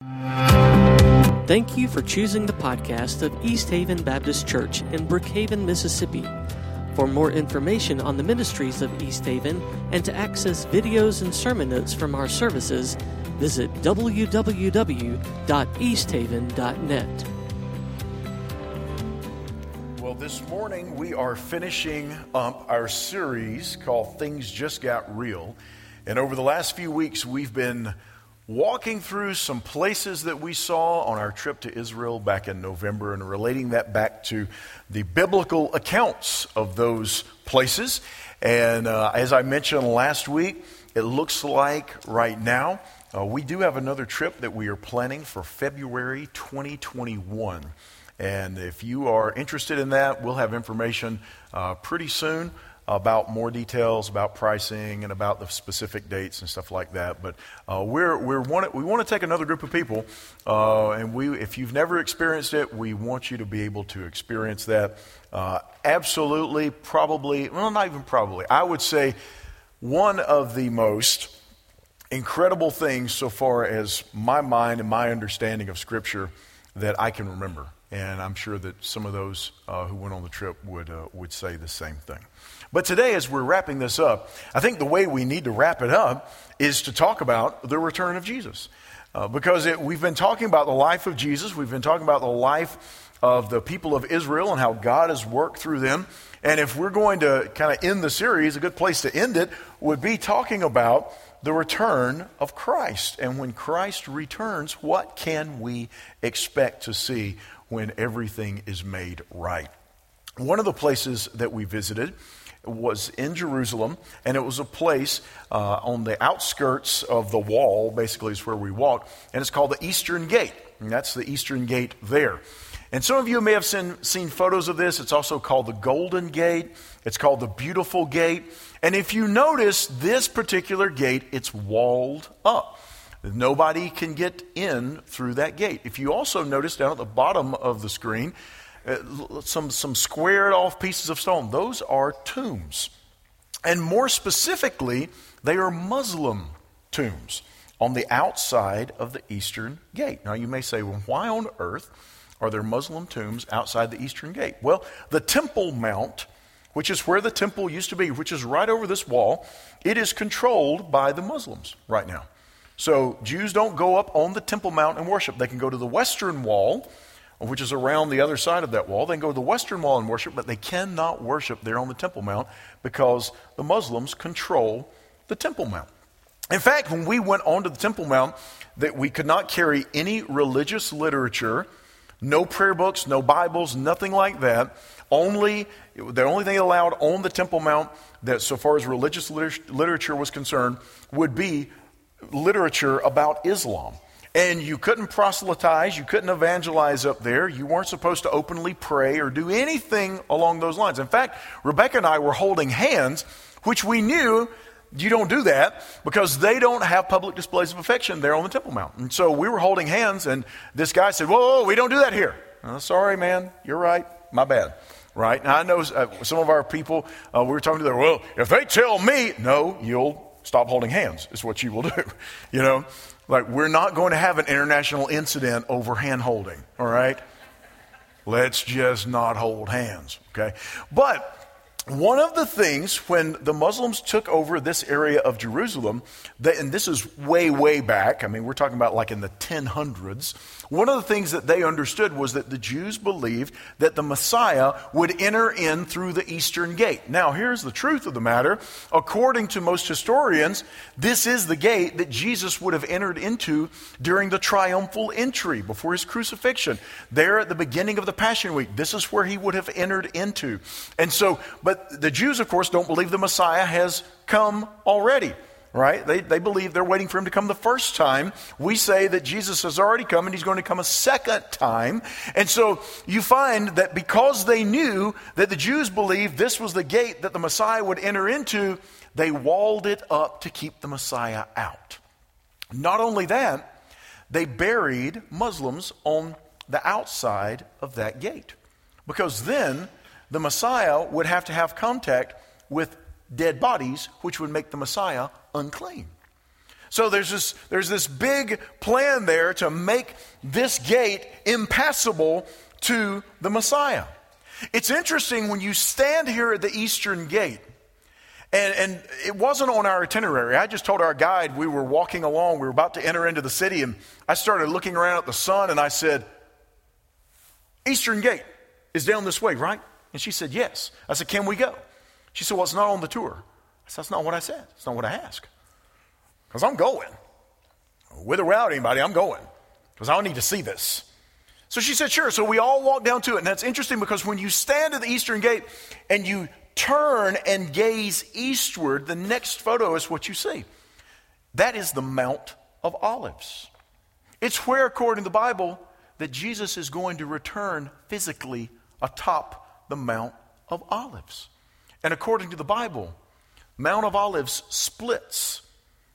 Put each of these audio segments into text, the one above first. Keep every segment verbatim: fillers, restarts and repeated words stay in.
Thank you for choosing the podcast of East Haven Baptist Church in Brookhaven, Mississippi. For more information on the ministries of East Haven and to access videos and sermon notes from our services, visit w w w dot east haven dot net. Well, this morning we are finishing up our series called Things Just Got Real. And over the last few weeks, we've been walking through some places that we saw on our trip to Israel back in November and relating that back to the biblical accounts of those places. And uh, as I mentioned last week, it looks like right now uh, we do have another trip that we are planning for February twenty twenty-one. And if you are interested in that, we'll have information uh, pretty soon about more details about pricing and about the specific dates and stuff like that. But uh, we're we're want we want to take another group of people, uh, and we if you've never experienced it, we want you to be able to experience that. Uh, absolutely, probably, well, not even probably. I would say one of the most incredible things so far as my mind and my understanding of Scripture that I can remember. And I'm sure that some of those uh, who went on the trip would uh, would say the same thing. But today, as we're wrapping this up, I think the way we need to wrap it up is to talk about the return of Jesus. Uh, because it, we've been talking about the life of Jesus. We've been talking about the life of the people of Israel and how God has worked through them. And if we're going to kind of end the series, a good place to end it would be talking about the return of Christ. And when Christ returns, what can we expect to see when everything is made right? One of the places that we visited was in Jerusalem, and it was a place uh, on the outskirts of the wall, basically is where we walked, and it's called the Eastern Gate, and that's the Eastern Gate there. And some of you may have seen, seen photos of this. It's also called the Golden Gate. It's called the Beautiful Gate. And if you notice, this particular gate, it's walled up. Nobody can get in through that gate. If you also notice down at the bottom of the screen, uh, some, some squared off pieces of stone, those are tombs. And more specifically, they are Muslim tombs on the outside of the Eastern Gate. Now you may say, well, why on earth are there Muslim tombs outside the Eastern Gate? Well, the Temple Mount, which is where the temple used to be, which is right over this wall, it is controlled by the Muslims right now. So Jews don't go up on the Temple Mount and worship. They can go to the Western Wall, which is around the other side of that wall. They can go to the Western Wall and worship, but they cannot worship there on the Temple Mount because the Muslims control the Temple Mount. In fact, when we went onto the Temple Mount, that we could not carry any religious literature, no prayer books, no Bibles, nothing like that. Only the only thing allowed on the Temple Mount that, so far as religious liter- literature was concerned, would be literature about Islam. And you couldn't proselytize, you couldn't evangelize up there. You weren't supposed to openly pray or do anything along those lines. In fact, Rebecca and I were holding hands, which we knew you don't do that because they don't have public displays of affection there on the Temple Mount. And so we were holding hands, and this guy said, whoa, whoa, we don't do that here. Oh, sorry, man, you're right, my bad. Right? Now, I know uh, some of our people, uh, we were talking to them, well, if they tell me, no, you'll stop holding hands, is what you will do. You know, like we're not going to have an international incident over hand holding, all right? Let's just not hold hands, okay? But one of the things when the Muslims took over this area of Jerusalem, they, and this is way, way back, I mean, we're talking about like in the ten hundreds, one of the things that they understood was that the Jews believed that the Messiah would enter in through the Eastern Gate. Now, here's the truth of the matter. According to most historians, this is the gate that Jesus would have entered into during the triumphal entry before his crucifixion. There at the beginning of the Passion Week, this is where he would have entered into. And so, but the Jews, of course, don't believe the Messiah has come already. Right? They they believe they're waiting for him to come the first time. We say that Jesus has already come and he's going to come a second time. And so you find that because they knew that the Jews believed this was the gate that the Messiah would enter into, they walled it up to keep the Messiah out. Not only that, they buried Muslims on the outside of that gate. Because then the Messiah would have to have contact with dead bodies, which would make the Messiah unclean. So there's this, there's this big plan there to make this gate impassable to the Messiah. It's interesting when you stand here at the eastern gate, and, and it wasn't on our itinerary. I just told our guide we were walking along, we were about to enter into the city, and I started looking around at the sun, and I said, Eastern gate is down this way, right? And she said, yes. I said, can we go? She said, well, it's not on the tour. I said, that's not what I said. It's not what I asked. Because I'm going. With or without anybody, I'm going. Because I need to see this. So she said, sure. So we all walked down to it. And that's interesting because when you stand at the eastern gate and you turn and gaze eastward, the next photo is what you see. That is the Mount of Olives. It's where, according to the Bible, that Jesus is going to return physically atop the Mount of Olives. And according to the Bible, Mount of Olives splits.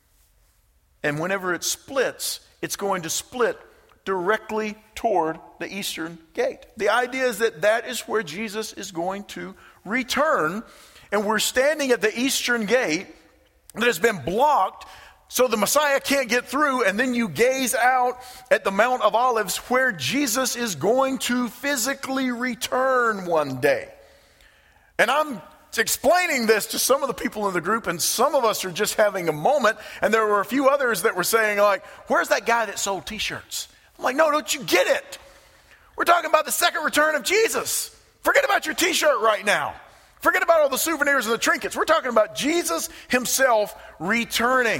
And whenever it splits, it's going to split directly toward the eastern gate. The idea is that that is where Jesus is going to return. And we're standing at the eastern gate that has been blocked so the Messiah can't get through. And then you gaze out at the Mount of Olives where Jesus is going to physically return one day. And I'm explaining this to some of the people in the group, and some of us are just having a moment, and there were a few others that were saying, like, where's that guy that sold t-shirts? I'm like, no, don't you get it? We're talking about the second return of Jesus. Forget about your t-shirt right now. Forget about all the souvenirs and the trinkets. We're talking about Jesus himself returning.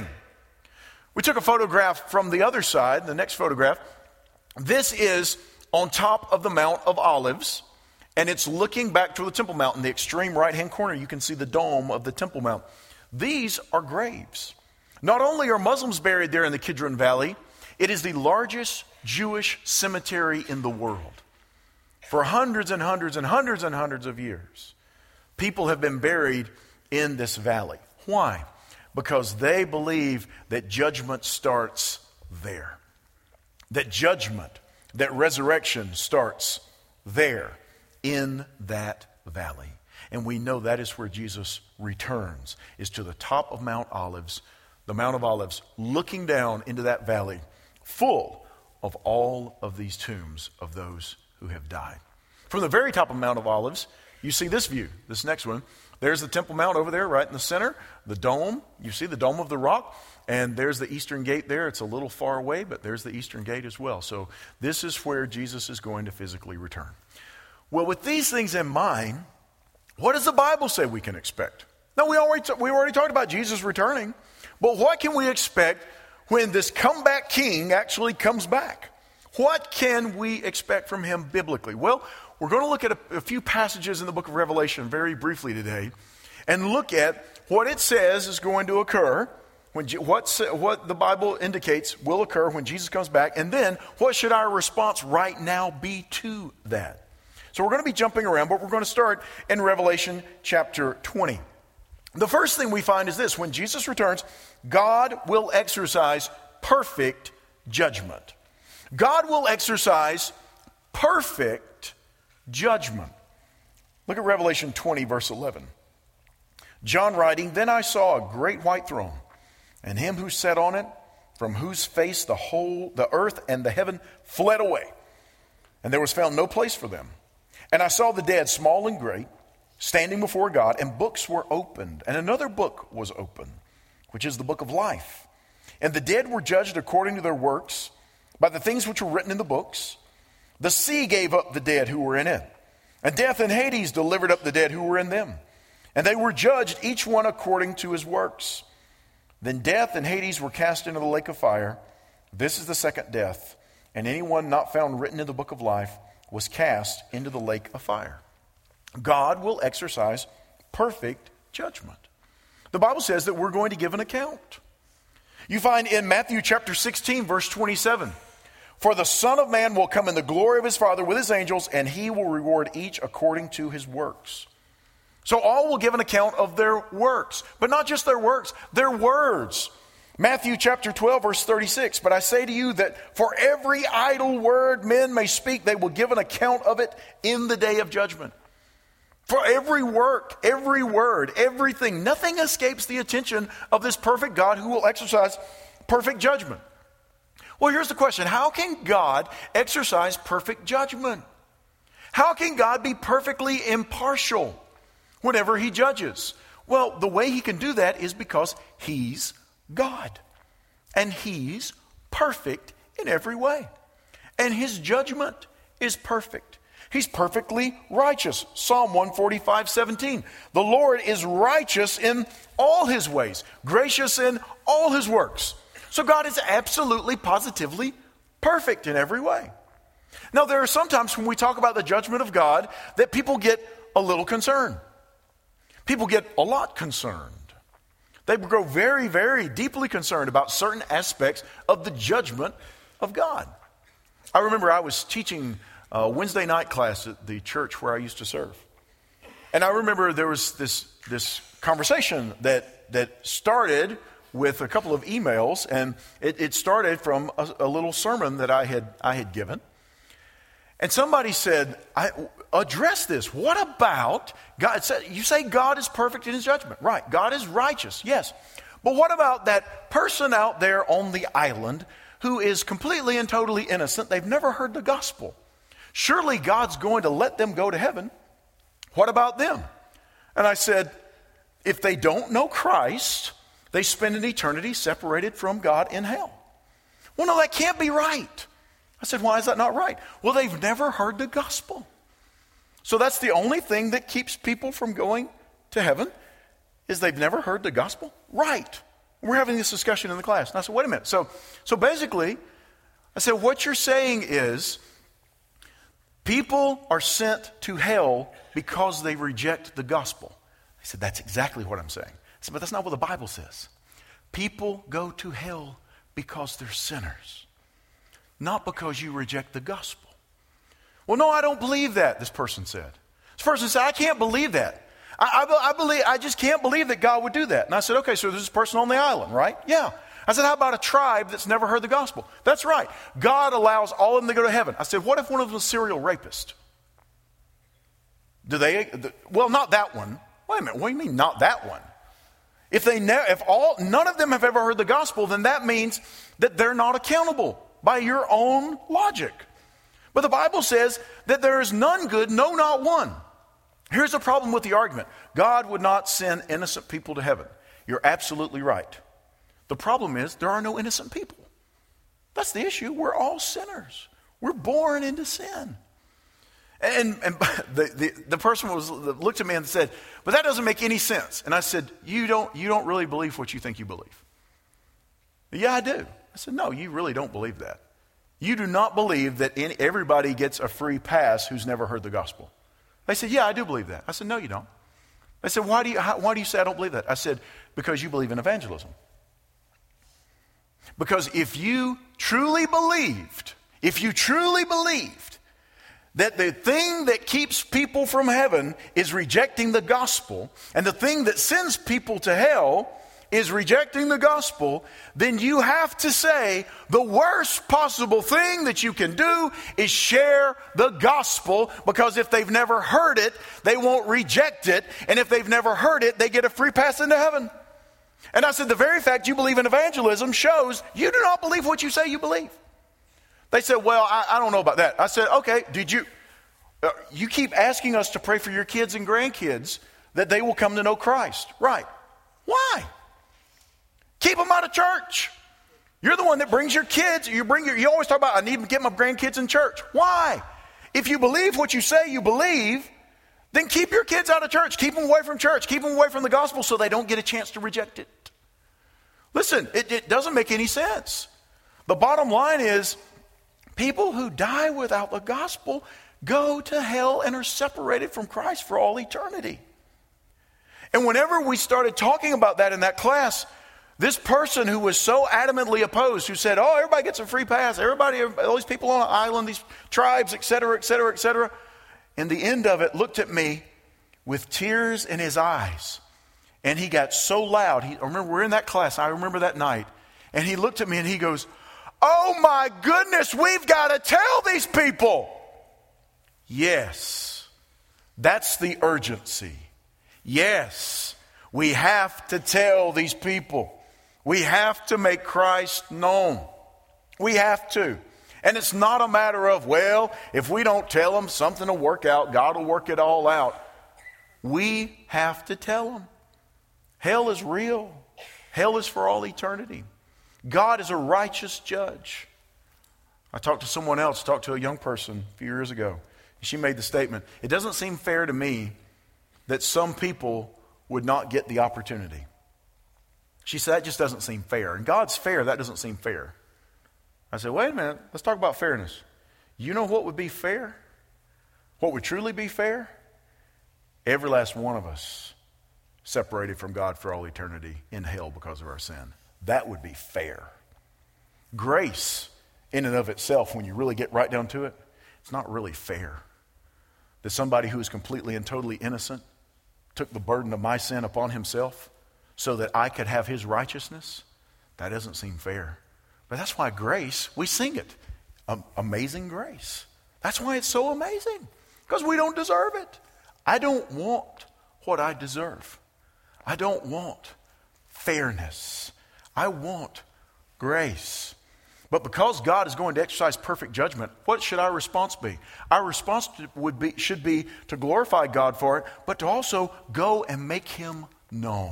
We took a photograph from the other side, the next photograph. This is on top of the Mount of Olives. And it's looking back to the Temple Mount. In the extreme right-hand corner, you can see the dome of the Temple Mount. These are graves. Not only are Muslims buried there in the Kidron Valley, it is the largest Jewish cemetery in the world. For hundreds and hundreds and hundreds and hundreds of years, people have been buried in this valley. Why? Because they believe that judgment starts there. That judgment, that resurrection starts there. In that valley. And we know that is where Jesus returns, is to the top of Mount Olives, the Mount of Olives, looking down into that valley, full of all of these tombs of those who have died. From the very top of Mount of Olives, you see this view, this next one. There's the Temple Mount over there, right in the center, the dome. You see the Dome of the Rock, and there's the eastern gate there. It's a little far away, but there's the eastern gate as well. So this is where Jesus is going to physically return. Well, with these things in mind, what does the Bible say we can expect? Now, we already, t- we already talked about Jesus returning, but what can we expect when this comeback king actually comes back? What can we expect from him biblically? Well, we're going to look at a, a few passages in the book of Revelation very briefly today and look at what it says is going to occur, when what, what the Bible indicates will occur when Jesus comes back, and then what should our response right now be to that? So we're going to be jumping around, but we're going to start in Revelation chapter twenty. The first thing we find is this: when Jesus returns, God will exercise perfect judgment. God will exercise perfect judgment. Look at Revelation twenty, verse eleven. John writing, "Then I saw a great white throne, and him who sat on it, from whose face the whole, the earth and the heaven fled away, and there was found no place for them. And I saw the dead, small and great, standing before God, and books were opened. And another book was opened, which is the book of life. And the dead were judged according to their works, by the things which were written in the books. The sea gave up the dead who were in it, and death and Hades delivered up the dead who were in them. And they were judged, each one according to his works. Then death and Hades were cast into the lake of fire. This is the second death. And anyone not found written in the book of life was cast into the lake of fire." God will exercise perfect judgment. The Bible says that we're going to give an account. You find in Matthew chapter sixteen, verse twenty-seven, "For the Son of Man will come in the glory of his Father with his angels, and he will reward each according to his works." So all will give an account of their works, but not just their works, their words. Matthew chapter twelve, verse thirty-six, "But I say to you that for every idle word men may speak, they will give an account of it in the day of judgment." For every work, every word, everything, nothing escapes the attention of this perfect God who will exercise perfect judgment. Well, here's the question. How can God exercise perfect judgment? How can God be perfectly impartial whenever he judges? Well, the way he can do that is because he's God. And he's perfect in every way. And his judgment is perfect. He's perfectly righteous. Psalm one forty-five, seventeen. The Lord is righteous in all his ways, gracious in all his works. So God is absolutely, positively perfect in every way. Now, there are sometimes when we talk about the judgment of God that people get a little concerned. People get a lot concerned. They grow very, very deeply concerned about certain aspects of the judgment of God. I remember I was teaching a Wednesday night class at the church where I used to serve. And I remember there was this, this conversation that, that started with a couple of emails, and it, it started from a, a little sermon that I had, I had given. And somebody said, I, address this. What about God? You say God is perfect in his judgment. Right. God is righteous. Yes. But what about that person out there on the island who is completely and totally innocent? They've never heard the gospel. Surely God's going to let them go to heaven. What about them? And I said, if they don't know Christ, they spend an eternity separated from God in hell. Well, no, that can't be right. I said, why is that not right? Well, they've never heard the gospel. So that's the only thing that keeps people from going to heaven, is they've never heard the gospel? Right. We're having this discussion in the class. And I said, wait a minute. So, so basically, I said, what you're saying is people are sent to hell because they reject the gospel. I said, that's exactly what I'm saying. I said, but that's not what the Bible says. People go to hell because they're sinners. Not because you reject the gospel. Well, no, I don't believe that, this person said. This person said, I can't believe that. I, I, I believe, I just can't believe that God would do that. And I said, okay, so there's this person on the island, right? Yeah. I said, how about a tribe that's never heard the gospel? That's right. God allows all of them to go to heaven. I said, what if one of them is a serial rapist? Do they, well, not that one. Wait a minute, what do you mean not that one? If they ne- if all none of them have ever heard the gospel, then that means that they're not accountable by your own logic. But the Bible says that there is none good, no, not one. Here's the problem with the argument. God would not send innocent people to heaven. You're absolutely right. The problem is there are no innocent people. That's the issue. We're all sinners. We're born into sin. And, and the, the, the person was looked at me and said, but that doesn't make any sense. And I said, you don't, you don't really believe what you think you believe. Yeah, I do. I said, no, you really don't believe that. You do not believe that any, everybody gets a free pass who's never heard the gospel. They said, yeah, I do believe that. I said, no, you don't. They said, why do you, how, why do you say I don't believe that? I said, because you believe in evangelism. Because if you truly believed, if you truly believed that the thing that keeps people from heaven is rejecting the gospel, and the thing that sends people to hell is rejecting the gospel, then you have to say the worst possible thing that you can do is share the gospel, because if they've never heard it, they won't reject it. And if they've never heard it, they get a free pass into heaven. And I said, the very fact you believe in evangelism shows you do not believe what you say you believe. They said, well, I, I don't know about that. I said, okay, did you, uh, you keep asking us to pray for your kids and grandkids that they will come to know Christ. Right. Why? Keep them out of church. You're the one that brings your kids. You bring your, you always talk about, I need to get my grandkids in church. Why? If you believe what you say you believe, then keep your kids out of church. Keep them away from church. Keep them away from the gospel so they don't get a chance to reject it. Listen, it, it doesn't make any sense. The bottom line is, people who die without the gospel go to hell and are separated from Christ for all eternity. And whenever we started talking about that in that class, this person who was so adamantly opposed, who said, oh, everybody gets a free pass, everybody, all these people on an island, these tribes, et cetera, et cetera, et cetera, in the end of it looked at me with tears in his eyes. And he got so loud. He, I remember we're in that class. I remember that night. And he looked at me and he goes, oh my goodness, we've got to tell these people. Yes, that's the urgency. Yes, we have to tell these people. We have to make Christ known. We have to. And it's not a matter of, well, if we don't tell them, something will work out. God will work it all out. We have to tell them. Hell is real. Hell is for all eternity. God is a righteous judge. I talked to someone else, talked to a young person a few years ago. She made the statement, it doesn't seem fair to me that some people would not get the opportunity. She said, that just doesn't seem fair. And God's fair, that doesn't seem fair. I said, wait a minute, let's talk about fairness. You know what would be fair? What would truly be fair? Every last one of us separated from God for all eternity in hell because of our sin. That would be fair. Grace, in and of itself, when you really get right down to it, it's not really fair. That somebody who is completely and totally innocent took the burden of my sin upon himself so that I could have his righteousness, that doesn't seem fair. But that's why grace, we sing it. Um, amazing grace. That's why it's so amazing. Because we don't deserve it. I don't want what I deserve. I don't want fairness. I want grace. But because God is going to exercise perfect judgment, what should our response be? Our response would be, should be to glorify God for it, but to also go and make him known.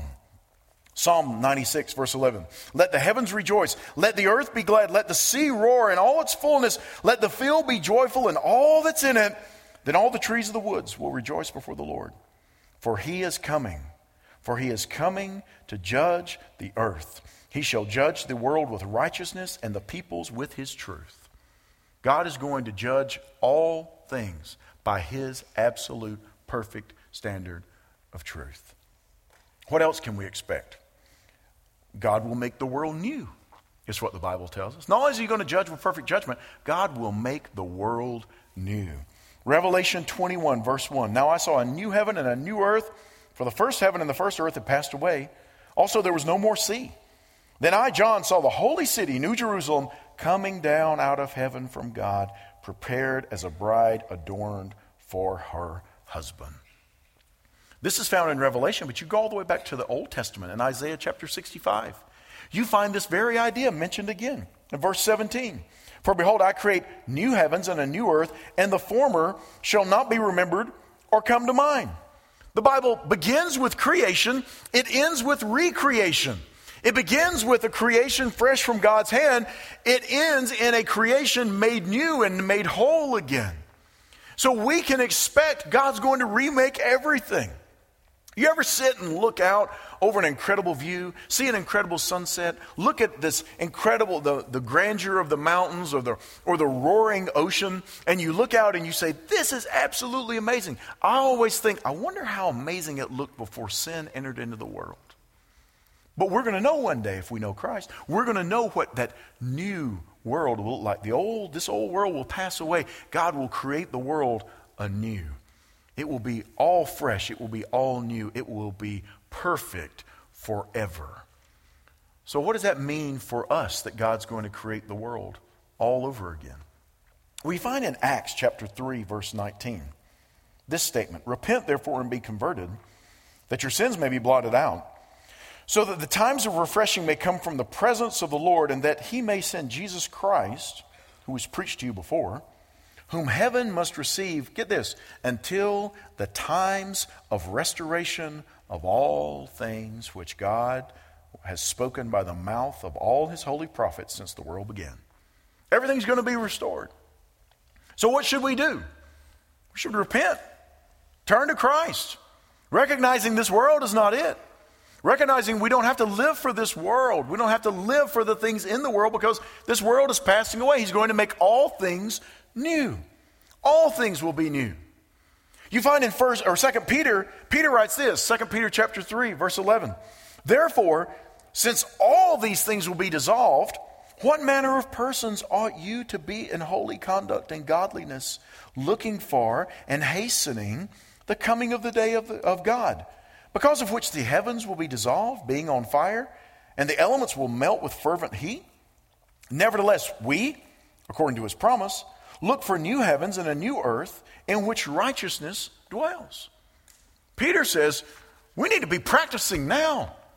Psalm ninety-six, verse eleven. Let the heavens rejoice. Let the earth be glad. Let the sea roar in all its fullness. Let the field be joyful and all that's in it. Then all the trees of the woods will rejoice before the Lord. For he is coming. For he is coming to judge the earth. He shall judge the world with righteousness and the peoples with his truth. God is going to judge all things by his absolute perfect standard of truth. What else can we expect? God will make the world new, is what the Bible tells us. Not only is he going to judge with perfect judgment, God will make the world new. Revelation twenty-one, verse one. Now I saw a new heaven and a new earth, for the first heaven and the first earth had passed away. Also there was no more sea. Then I, John, saw the holy city, New Jerusalem, coming down out of heaven from God, prepared as a bride adorned for her husband. This is found in Revelation, but you go all the way back to the Old Testament in Isaiah chapter sixty-five. You find this very idea mentioned again in verse seventeen. For behold, I create new heavens and a new earth, and the former shall not be remembered or come to mind. The Bible begins with creation. It ends with recreation. It begins with a creation fresh from God's hand. It ends in a creation made new and made whole again. So we can expect God's going to remake everything. You ever sit and look out over an incredible view, see an incredible sunset, look at this incredible, the, the grandeur of the mountains or the, or the roaring ocean, and you look out and you say, this is absolutely amazing. I always think, I wonder how amazing it looked before sin entered into the world. But we're going to know one day if we know Christ. We're going to know what that new world will look like. The old, this old world will pass away. God will create the world anew. It will be all fresh. It will be all new. It will be perfect forever. So what does that mean for us that God's going to create the world all over again? We find in Acts chapter three, verse nineteen, this statement, repent therefore and be converted, that your sins may be blotted out, so that the times of refreshing may come from the presence of the Lord, and that he may send Jesus Christ, who was preached to you before, whom heaven must receive, get this, until the times of restoration of all things which God has spoken by the mouth of all his holy prophets since the world began. Everything's going to be restored. So what should we do? We should repent. Turn to Christ. Recognizing this world is not it. Recognizing we don't have to live for this world. We don't have to live for the things in the world because this world is passing away. He's going to make all things new. All things will be new. You find in first or second Peter, Peter writes this, Second Peter chapter three, verse eleven. Therefore, since all these things will be dissolved, what manner of persons ought you to be in holy conduct and godliness, looking for and hastening the coming of the day of, the, of God, because of which the heavens will be dissolved, being on fire, and the elements will melt with fervent heat? Nevertheless, we, according to his promise, look for new heavens and a new earth in which righteousness dwells. Peter says, we need to be practicing now.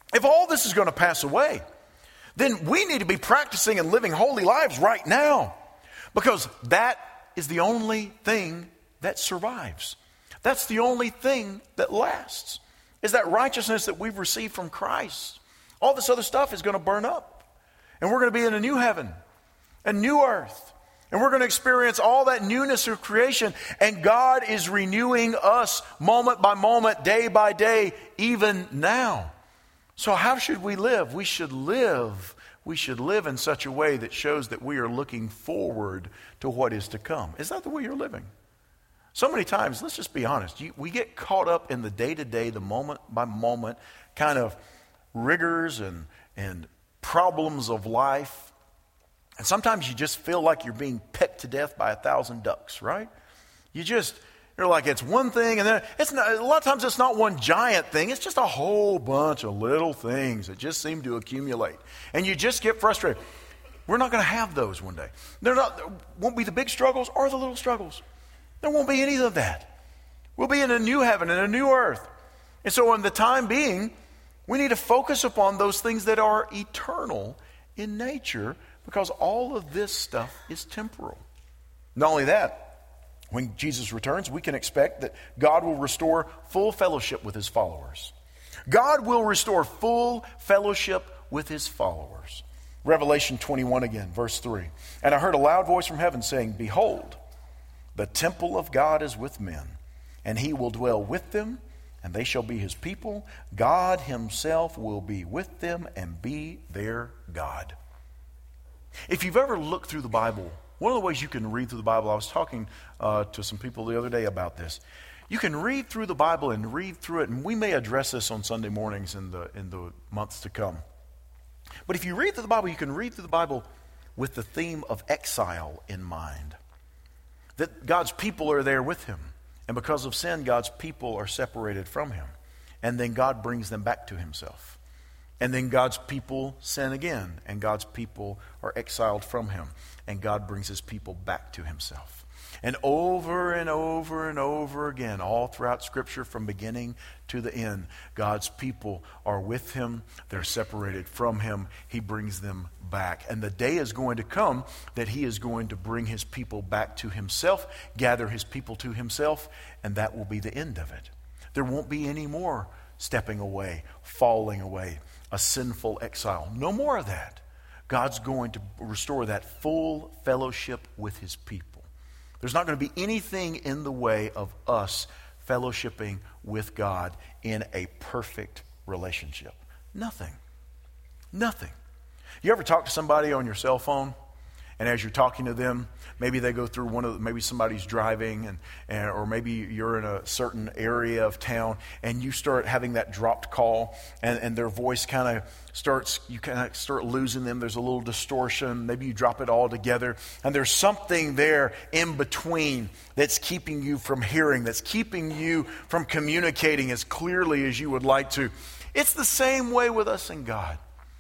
If all this is going to pass away, then we need to be practicing and living holy lives right now, because that is the only thing that survives. That's the only thing that lasts, is that righteousness that we've received from Christ. All this other stuff is going to burn up, and we're going to be in a new heaven, a new earth, and we're going to experience all that newness of creation, and God is renewing us moment by moment, day by day, even now. So how should we live? We should live, we should live in such a way that shows that we are looking forward to what is to come. Is that the way you're living? So many times, let's just be honest, you, we get caught up in the day-to-day, the moment by moment kind of rigors and, and problems of life. And sometimes you just feel like you're being pecked to death by a thousand ducks, right? You just, you're like, it's one thing, and then it's not, a lot of times it's not one giant thing. It's just a whole bunch of little things that just seem to accumulate. And you just get frustrated. We're not going to have those one day. They're not, won't be the big struggles or the little struggles. There won't be any of that. We'll be in a new heaven and a new earth. And so in the time being, we need to focus upon those things that are eternal in nature, because all of this stuff is temporal. Not only that, when Jesus returns, we can expect that God will restore full fellowship with his followers. God will restore full fellowship with his followers. Revelation twenty-one again, verse three. And I heard a loud voice from heaven saying, "Behold, the temple of God is with men, and he will dwell with them, and they shall be his people. God himself will be with them and be their God." If you've ever looked through the Bible, one of the ways you can read through the Bible, I was talking uh, to some people the other day about this. You can read through the Bible and read through it, and we may address this on Sunday mornings in the in the months to come. But if you read through the Bible, you can read through the Bible with the theme of exile in mind. That God's people are there with him. And because of sin, God's people are separated from him. And then God brings them back to himself. And then God's people sin again. And God's people are exiled from him. And God brings his people back to himself. And over and over and over again, all throughout Scripture from beginning to the end, God's people are with him. They're separated from him. He brings them back. And the day is going to come that he is going to bring his people back to himself, gather his people to himself, and that will be the end of it. There won't be any more stepping away, falling away, a sinful exile. No more of that. God's going to restore that full fellowship with his people. There's not going to be anything in the way of us fellowshipping with God in a perfect relationship. Nothing. Nothing. You ever talk to somebody on your cell phone, and as you're talking to them, maybe they go through one of the, maybe somebody's driving, and, and or maybe you're in a certain area of town, and you start having that dropped call, and, and their voice kind of starts, you kind of start losing them. There's a little distortion. Maybe you drop it all together, and there's something there in between that's keeping you from hearing, that's keeping you from communicating as clearly as you would like to. It's the same way with us and God.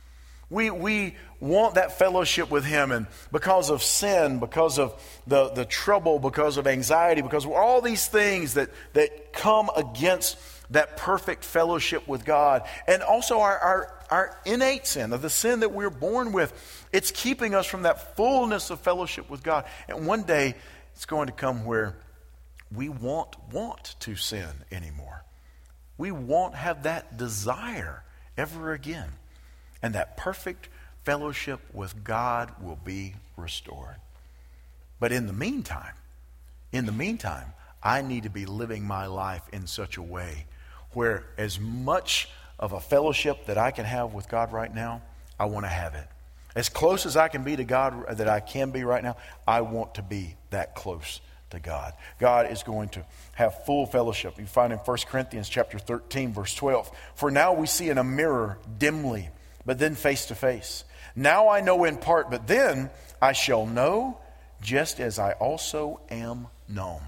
We we want that fellowship with him, and because of sin, because of the, the trouble, because of anxiety, because of all these things that, that come against that perfect fellowship with God, and also our, our, our innate sin, of the sin that we're born with, it's keeping us from that fullness of fellowship with God. And one day, it's going to come where we won't want to sin anymore. We won't have that desire ever again. And that perfect fellowship with God will be restored. But in the meantime, in the meantime, I need to be living my life in such a way where as much of a fellowship that I can have with God right now, I want to have it. As close as I can be to God that I can be right now, I want to be that close to God. God is going to have full fellowship. You find in First Corinthians chapter thirteen, verse twelve, "For now we see in a mirror dimly, but then face to face. Now I know in part, but then I shall know just as I also am known."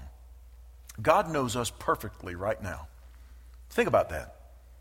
God knows us perfectly right now. Think about that.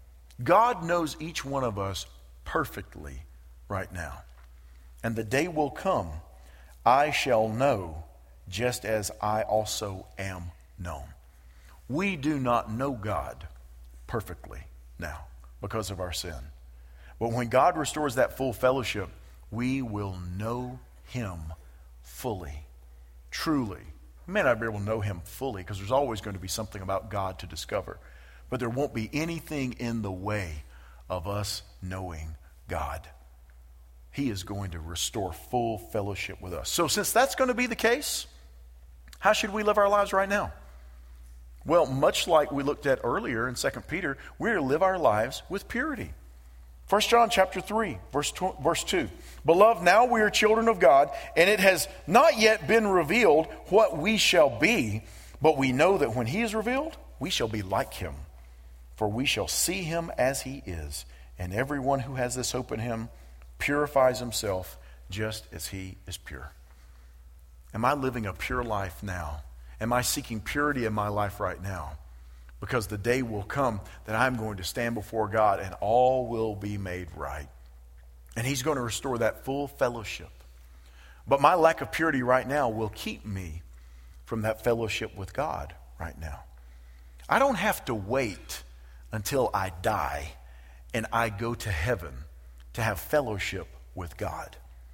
God knows each one of us perfectly right now. And the day will come, I shall know just as I also am known. We do not know God perfectly now because of our sin. But when God restores that full fellowship, we will know him fully, truly. We may not be able to know him fully because there's always going to be something about God to discover. But there won't be anything in the way of us knowing God. He is going to restore full fellowship with us. So since that's going to be the case, how should we live our lives right now? Well, much like we looked at earlier in Second Peter, we're to live our lives with purity. First John chapter three, verse two. Beloved, now we are children of God, and it has not yet been revealed what we shall be, but we know that when he is revealed, we shall be like him. For we shall see him as he is, and everyone who has this hope in him purifies himself just as he is pure. Am I living a pure life now? Am I seeking purity in my life right now? Because the day will come that I'm going to stand before God and all will be made right. And he's going to restore that full fellowship. But my lack of purity right now will keep me from that fellowship with God right now. I don't have to wait until I die and I go to heaven to have fellowship with God.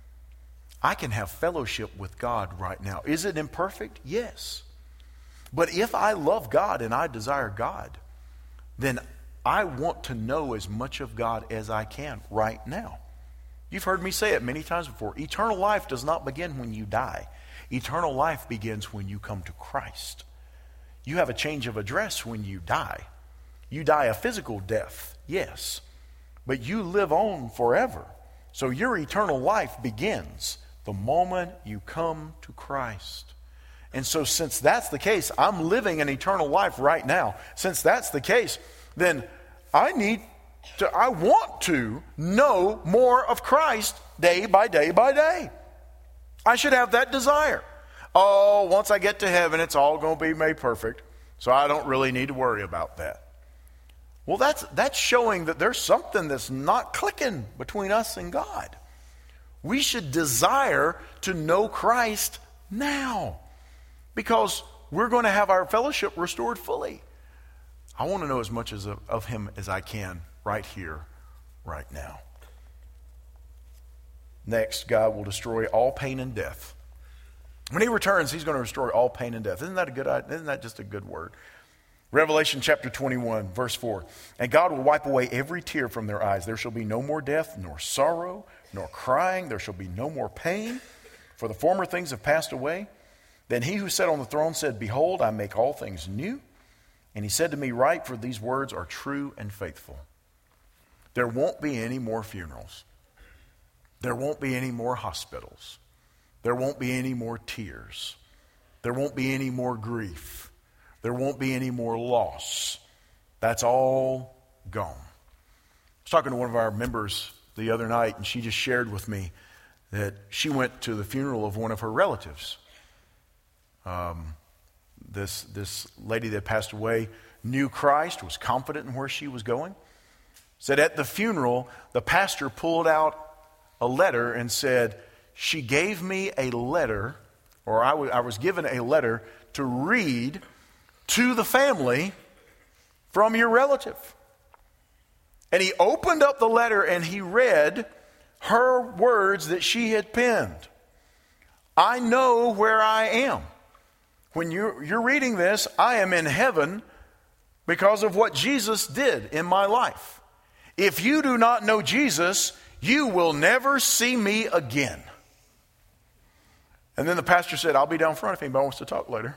I can have fellowship with God right now. Is it imperfect? Yes. But if I love God and I desire God, then I want to know as much of God as I can right now. You've heard me say it many times before. Eternal life does not begin when you die. Eternal life begins when you come to Christ. You have a change of address when you die. You die a physical death, yes, but you live on forever. So your eternal life begins the moment you come to Christ. And so since that's the case, I'm living an eternal life right now. Since that's the case, then I need to, I want to know more of Christ day by day by day. I should have that desire. Oh, once I get to heaven, it's all going to be made perfect, so I don't really need to worry about that. Well, that's, that's showing that there's something that's not clicking between us and God. We should desire to know Christ now, because we're going to have our fellowship restored fully. I want to know as much as of, of him as I can right here, right now. Next, God will destroy all pain and death. When he returns, he's going to destroy all pain and death. Isn't that a good? Isn't that just a good word? Revelation chapter twenty-one, verse four. And God will wipe away every tear from their eyes. There shall be no more death, nor sorrow, nor crying. There shall be no more pain, for the former things have passed away. Then he who sat on the throne said, Behold, I make all things new. And he said to me, Write, for these words are true and faithful. There won't be any more funerals. There won't be any more hospitals. There won't be any more tears. There won't be any more grief. There won't be any more loss. That's all gone. I was talking to one of our members the other night, and she just shared with me that she went to the funeral of one of her relatives. Um, this, this lady that passed away knew Christ, was confident in where she was going. Said at the funeral, the pastor pulled out a letter and said, she gave me a letter, or I, w- I was given a letter to read to the family from your relative. And he opened up the letter and he read her words that she had penned. I know where I am. When you're, you're reading this, I am in heaven because of what Jesus did in my life. If you do not know Jesus, you will never see me again. And then the pastor said, I'll be down front if anybody wants to talk later.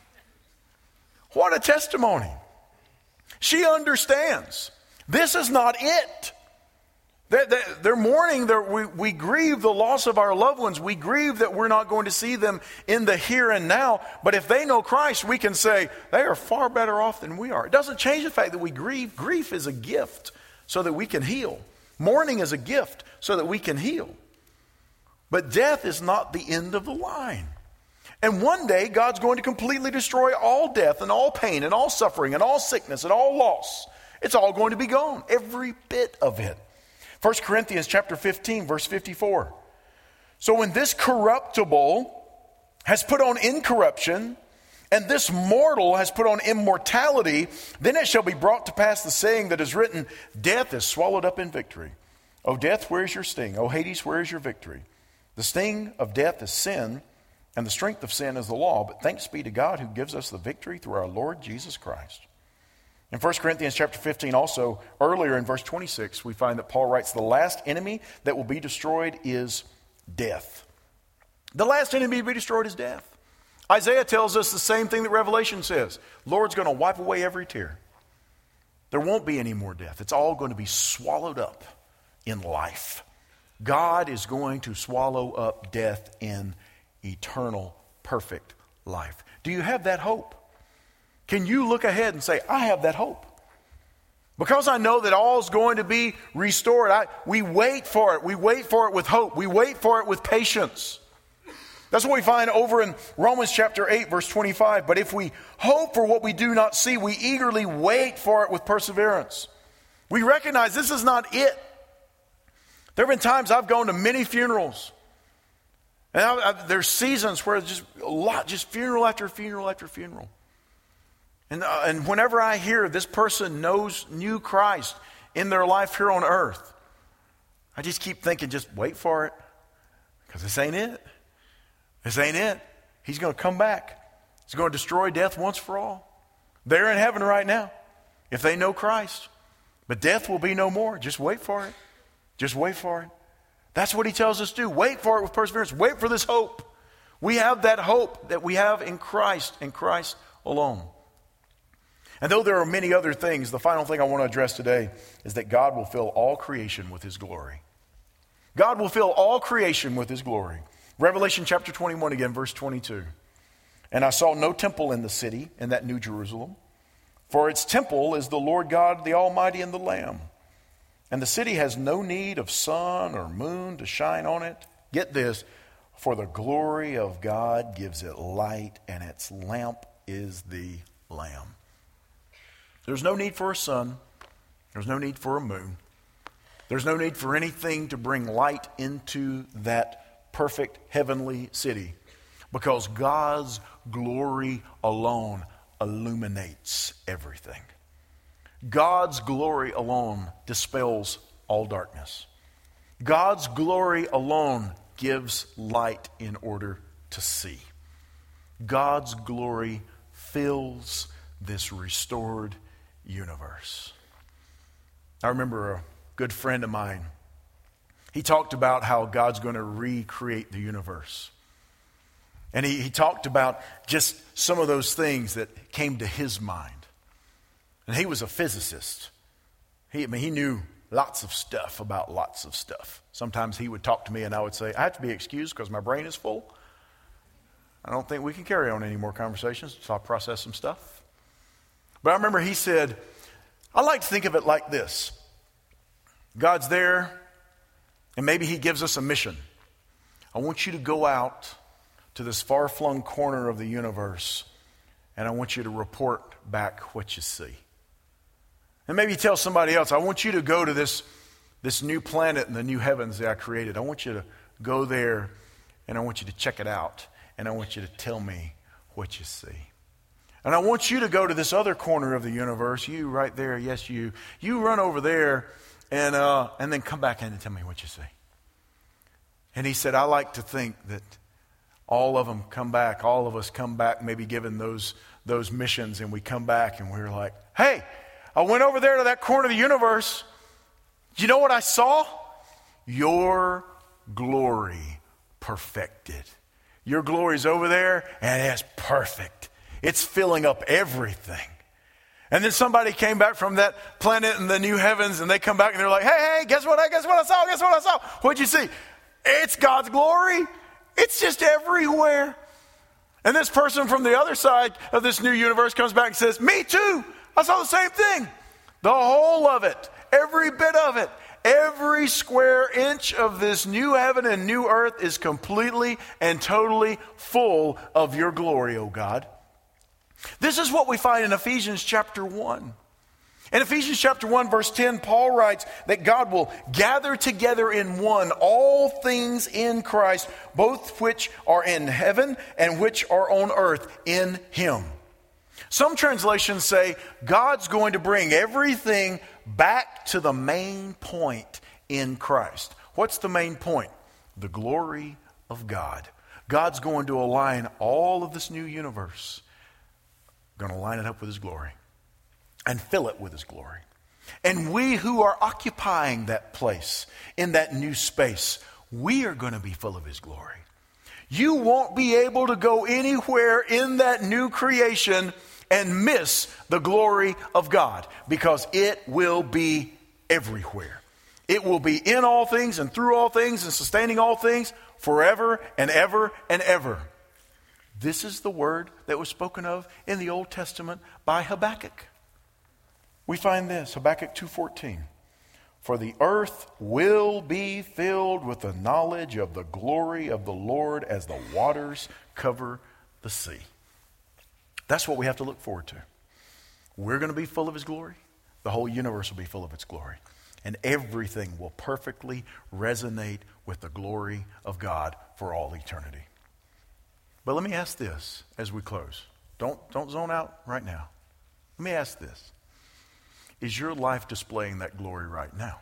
What a testimony. She understands. This is not it. They're, they're mourning. They're, we, we grieve the loss of our loved ones. We grieve that we're not going to see them in the here and now. But if they know Christ, we can say they are far better off than we are. It doesn't change the fact that we grieve. Grief is a gift so that we can heal. Mourning is a gift so that we can heal. But death is not the end of the line. And one day, God's going to completely destroy all death and all pain and all suffering and all sickness and all loss. It's all going to be gone, every bit of it. First Corinthians chapter fifteen, verse fifty-four. So when this corruptible has put on incorruption, and this mortal has put on immortality, then it shall be brought to pass the saying that is written, death is swallowed up in victory. O death, where is your sting? O Hades, where is your victory? The sting of death is sin, and the strength of sin is the law. But thanks be to God who gives us the victory through our Lord Jesus Christ. In First Corinthians chapter fifteen, also earlier in verse twenty-six, we find that Paul writes, the last enemy that will be destroyed is death. The last enemy to be destroyed is death. Isaiah tells us the same thing that Revelation says. Lord's going to wipe away every tear. There won't be any more death. It's all going to be swallowed up in life. God is going to swallow up death in eternal, perfect life. Do you have that hope? Can you look ahead and say, I have that hope? Because I know that all is going to be restored. I, we wait for it. We wait for it with hope. We wait for it with patience. That's what we find over in Romans chapter eight, verse twenty-five. But if we hope for what we do not see, we eagerly wait for it with perseverance. We recognize this is not it. There have been times I've gone to many funerals. And I, I, there's seasons where it's just a lot, just funeral after funeral after funeral. And, uh, and whenever I hear this person knows, knew Christ in their life here on earth, I just keep thinking, just wait for it. Because this ain't it. This ain't it. He's going to come back. He's going to destroy death once for all. They're in heaven right now if they know Christ. But death will be no more. Just wait for it. Just wait for it. That's what he tells us to do. Wait for it with perseverance. Wait for this hope. We have that hope that we have in Christ and Christ alone. And though there are many other things, the final thing I want to address today is that God will fill all creation with his glory. God will fill all creation with his glory. Revelation chapter twenty-one again, verse twenty-two. And I saw no temple in the city, in that New Jerusalem, for its temple is the Lord God, the Almighty, and the Lamb. And the city has no need of sun or moon to shine on it. Get this, for the glory of God gives it light, and its lamp is the Lamb. There's no need for a sun. There's no need for a moon. There's no need for anything to bring light into that perfect heavenly city, because God's glory alone illuminates everything. God's glory alone dispels all darkness. God's glory alone gives light in order to see. God's glory fills this restored universe. I remember a good friend of mine. He talked about how God's going to recreate the universe. And he, he talked about just some of those things that came to his mind. And he was a physicist. He, I mean, he knew lots of stuff about lots of stuff. Sometimes he would talk to me and I would say, I have to be excused because my brain is full. I don't think we can carry on any more conversations, so I'll process some stuff. But I remember he said, I like to think of it like this. God's there, and maybe he gives us a mission. I want you to go out to this far-flung corner of the universe, and I want you to report back what you see. And maybe tell somebody else, I want you to go to this, this new planet and the new heavens that I created. I want you to go there, and I want you to check it out, and I want you to tell me what you see. And I want you to go to this other corner of the universe, you right there, yes you. You run over there, and uh, and then come back in and tell me what you see. And he said, I like to think that all of them come back, all of us come back, maybe given those, those missions, and we come back and we're like, hey, I went over there to that corner of the universe. You know what I saw? Your glory perfected. Your glory's over there, and it's perfect. It's filling up everything. And then somebody came back from that planet in the new heavens, and they come back and they're like, hey, hey, guess what? I guess what I saw? Guess what I saw? What'd you see? It's God's glory. It's just everywhere. And this person from the other side of this new universe comes back and says, me too. I saw the same thing. The whole of it, every bit of it, every square inch of this new heaven and new earth is completely and totally full of your glory, O God. This is what we find in Ephesians chapter one. In Ephesians chapter one, verse ten, Paul writes that God will gather together in one all things in Christ, both which are in heaven and which are on earth in him. Some translations say God's going to bring everything back to the main point in Christ. What's the main point? The glory of God. God's going to align all of this new universe, going to line it up with His glory and fill it with His glory. And we who are occupying that place in that new space, we are going to be full of His glory. You won't be able to go anywhere in that new creation and miss the glory of God, because it will be everywhere. It will be in all things and through all things and sustaining all things forever and ever and ever. This is the word that was spoken of in the Old Testament by Habakkuk. We find this, Habakkuk two fourteen. For the earth will be filled with the knowledge of the glory of the Lord as the waters cover the sea. That's what we have to look forward to. We're going to be full of His glory. The whole universe will be full of its glory. And everything will perfectly resonate with the glory of God for all eternity. But let me ask this as we close. Don't, don't zone out right now. Let me ask this. Is your life displaying that glory right now?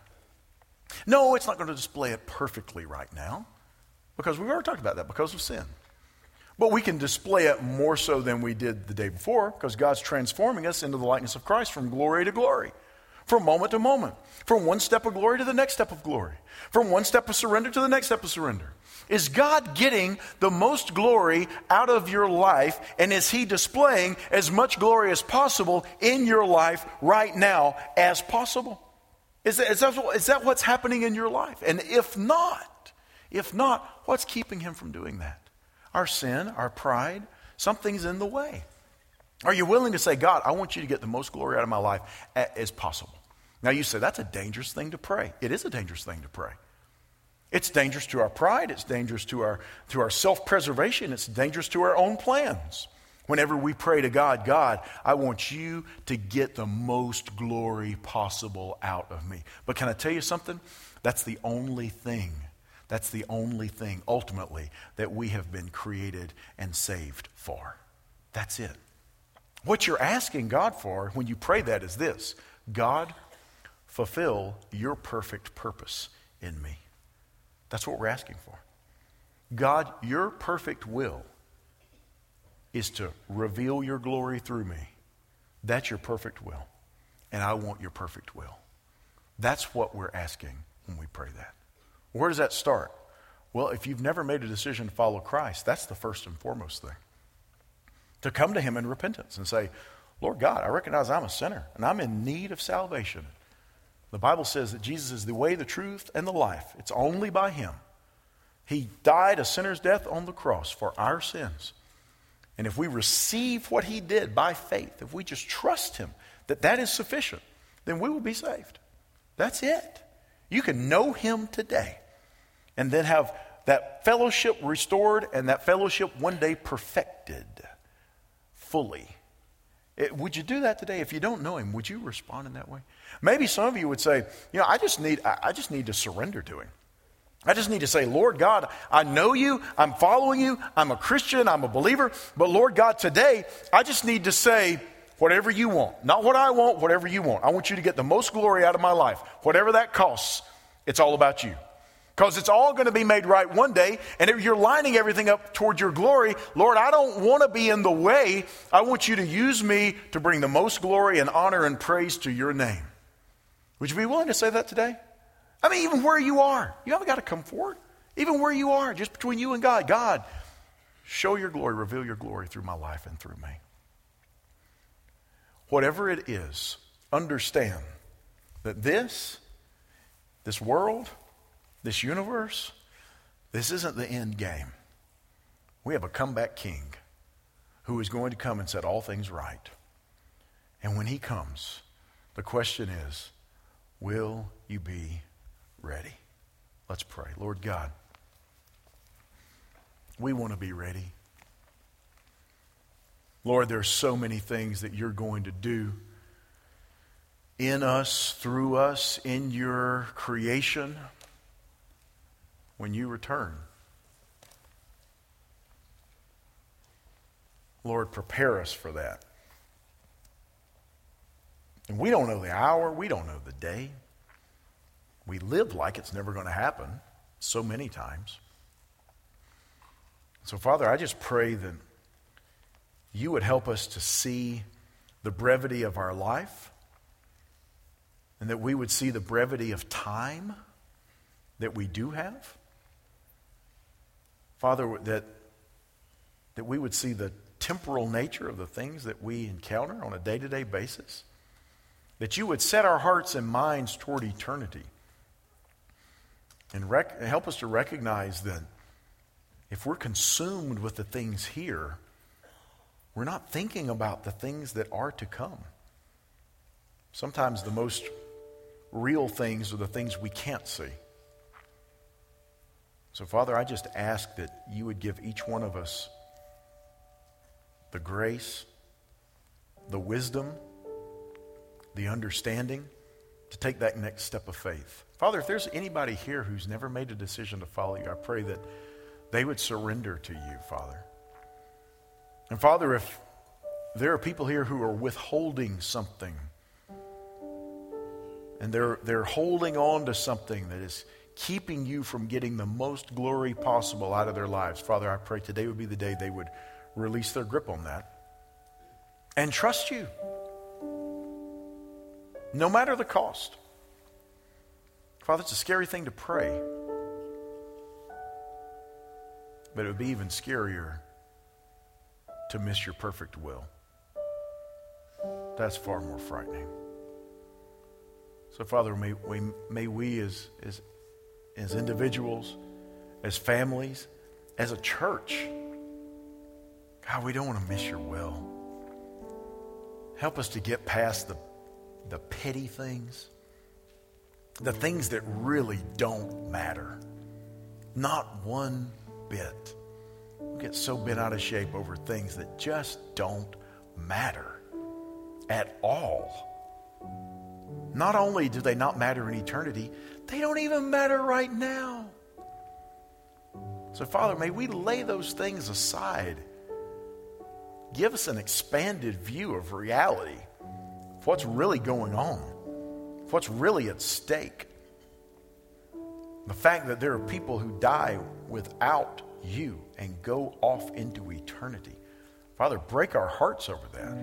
No, it's not going to display it perfectly right now, because we've already talked about that, because of sin. But we can display it more so than we did the day before, because God's transforming us into the likeness of Christ from glory to glory, from moment to moment, from one step of glory to the next step of glory, from one step of surrender to the next step of surrender. Is God getting the most glory out of your life, and is He displaying as much glory as possible in your life right now as possible? Is that, is that, is that what's happening in your life? And if not, if not, what's keeping Him from doing that? Our sin, our pride, something's in the way. Are you willing to say, God, I want you to get the most glory out of my life as possible? Now you say, that's a dangerous thing to pray. It is a dangerous thing to pray. It's dangerous to our pride. It's dangerous to our, to our self-preservation. It's dangerous to our own plans. Whenever we pray to God, God, I want you to get the most glory possible out of me. But can I tell you something? That's the only thing, that's the only thing ultimately that we have been created and saved for. That's it. What you're asking God for when you pray that is this: God, fulfill your perfect purpose in me. That's what we're asking for. God, your perfect will is to reveal your glory through me. That's your perfect will. And I want your perfect will. That's what we're asking when we pray that. Where does that start? Well, if you've never made a decision to follow Christ, that's the first and foremost thing. To come to Him in repentance and say, Lord God, I recognize I'm a sinner and I'm in need of salvation. The Bible says that Jesus is the way, the truth, and the life. It's only by Him. He died a sinner's death on the cross for our sins. And if we receive what He did by faith, if we just trust Him, that that is sufficient, then we will be saved. That's it. You can know Him today and then have that fellowship restored and that fellowship one day perfected fully. It, would you do that today? If you don't know Him, would you respond in that way? Maybe some of you would say, you know, I just need, I, I just need to surrender to Him. I just need to say, Lord God, I know You, I'm following You, I'm a Christian, I'm a believer, but Lord God, today, I just need to say whatever You want. Not what I want, whatever You want. I want You to get the most glory out of my life. Whatever that costs, it's all about You. Because it's all going to be made right one day, and if you're lining everything up toward Your glory, Lord, I don't want to be in the way. I want You to use me to bring the most glory and honor and praise to Your name. Would you be willing to say that today? I mean, even where you are. You haven't got to come forward. Even where you are, just between you and God. God, show Your glory, reveal Your glory through my life and through me. Whatever it is, understand that this, this world, this universe, this isn't the end game. We have a comeback King who is going to come and set all things right. And when He comes, the question is, will you be ready? Let's pray. Lord God, we want to be ready. Lord, there are so many things that You're going to do in us, through us, in Your creation when You return. Lord, prepare us for that. And we don't know the hour, we don't know the day. We live like it's never going to happen so many times. So, Father, I just pray that you would help us to see the brevity of our life, and that we would see the brevity of time that we do have. Father, that, that we would see the temporal nature of the things that we encounter on a day-to-day basis. That you would set our hearts and minds toward eternity. And rec- help us to recognize that if we're consumed with the things here, we're not thinking about the things that are to come. Sometimes the most real things are the things we can't see. So, Father, I just ask that you would give each one of us the grace, the wisdom, the understanding to take that next step of faith. Father, if there's anybody here who's never made a decision to follow you, I pray that they would surrender to you, Father. And Father, if there are people here who are withholding something, and they're they're holding on to something that is keeping you from getting the most glory possible out of their lives, Father, I pray today would be the day they would release their grip on that and trust you, no matter the cost. Father, it's a scary thing to pray, but it would be even scarier to miss your perfect will. That's far more frightening. So, Father, may we, may we as, as, as individuals, as families, as a church, God, we don't want to miss your will. Help us to get past the, the petty things, the things that really don't matter. Not one bit. We get so bent out of shape over things that just don't matter at all. Not only do they not matter in eternity, they don't even matter right now. So, Father, may we lay those things aside. Give us an expanded view of reality, of what's really going on, of what's really at stake. The fact that there are people who die without you and go off into eternity. Father, break our hearts over that.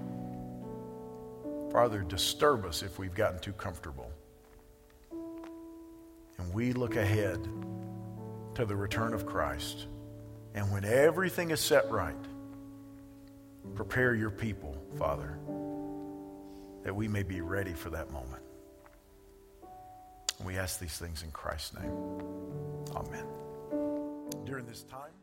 Father, disturb us if we've gotten too comfortable. And we look ahead to the return of Christ. And when everything is set right, prepare your people, Father, that we may be ready for that moment. We ask these things in Christ's name. Amen. During this time,